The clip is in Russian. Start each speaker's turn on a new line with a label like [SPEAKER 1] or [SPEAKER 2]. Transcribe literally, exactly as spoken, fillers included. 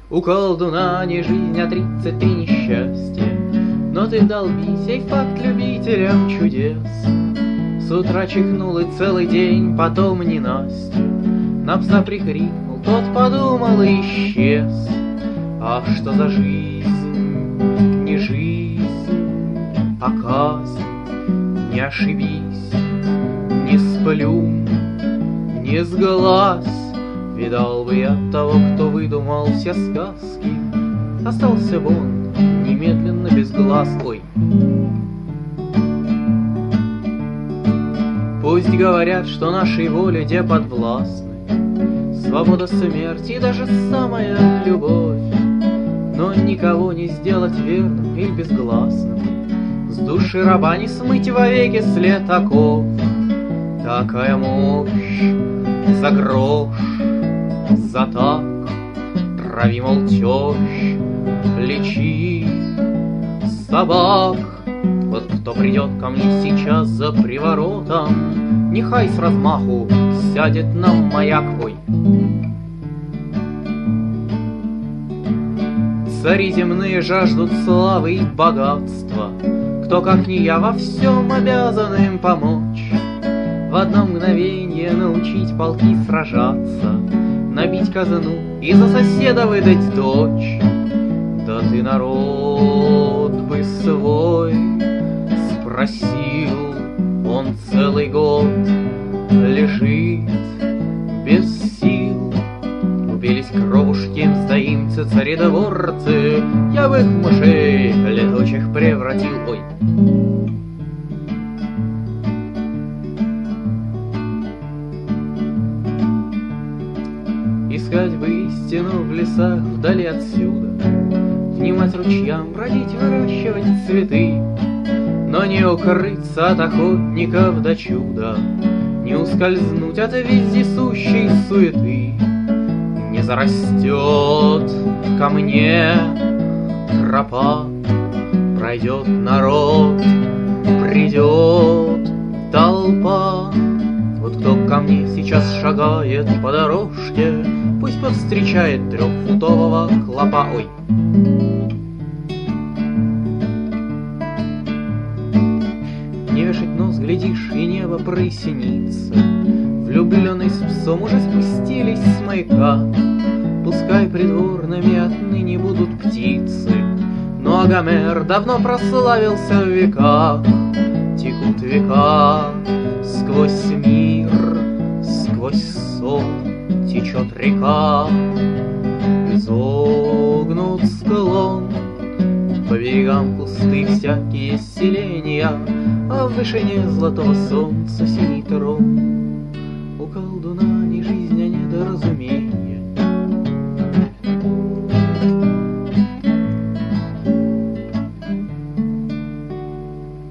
[SPEAKER 1] У колдуна не жизнь, а тридцать три несчастья. Но ты долби сей факт любителям чудес. С утра чихнул и целый день потом не Настя. На пса прикрикнул, тот подумал и исчез. Ах, что за жизнь, не жизнь, а казнь. Не ошибись, не сплюнь, не сглазь. Видал бы я того, кто выдумал все сказки. Остался бы он немедленно без глаз. Ой. Пусть говорят, что нашей воле де подвластны свобода, смерть и даже самая любовь. Но никого не сделать верным или безгласным. С души раба не смыть вовеки след оков. Такая мощь за грош, за так. Трави, мол, тещ, лечи собак. Вот кто придет ко мне сейчас за приворотом, нехай с размаху сядет на маяк. Ой. Цари земные жаждут славы и богатства. Кто, как не я, во всем обязан им помочь. В одно мгновенье научить полки сражаться, набить казну и за соседа выдать дочь. Да ты народ бы свой спросил, он целый год лежит без сил. Убились кровушки мздоимцы, царедворцы. Я в их мышей летучих превратил. Ой. Искать бы истину в лесах вдали отсюда, внимать ручьям, бродить, выращивать цветы. Но не укрыться от охотников до чуда, не ускользнуть от вездесущей суеты. Не зарастет ко мне тропа, пройдет народ, придет толпа. Вот кто ко мне сейчас шагает по дорожке, пусть повстречает трехфутового клопа. Ой. Не вешать нос, глядишь, и небо прояснится. Влюбленный с псом уже спустились с маяка. Пускай придворными отныне будут птицы, но Агамер давно прославился в веках. Текут века сквозь мир, сквозь сон течет река. Изогнут склон, по берегам пусты всякие селения, а в вышине золотого солнца синий трон.